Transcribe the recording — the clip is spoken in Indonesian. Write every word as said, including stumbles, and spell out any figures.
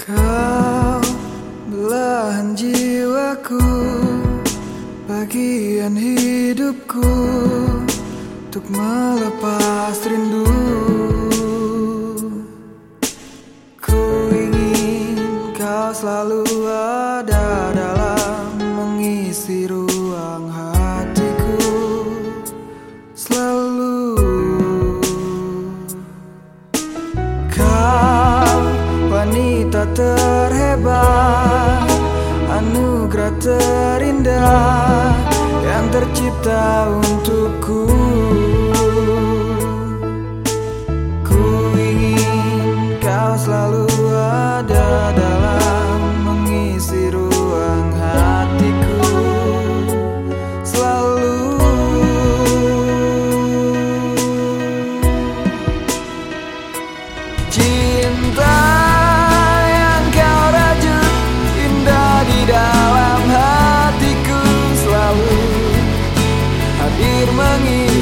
Kau belahan jiwaku, bagian hidupku, untuk melepas rindu. Ku ingin kau selalu ada dalam mengisi ruang hatiku. Selalu kau wanita terhebat, anugerah terindah yang tercipta untukku. Ku ingin kau selalu ada dalam mengisi ruang hatiku. Selalu cinta yang kau rajut indah di dalam hatiku, selalu hadir mengisi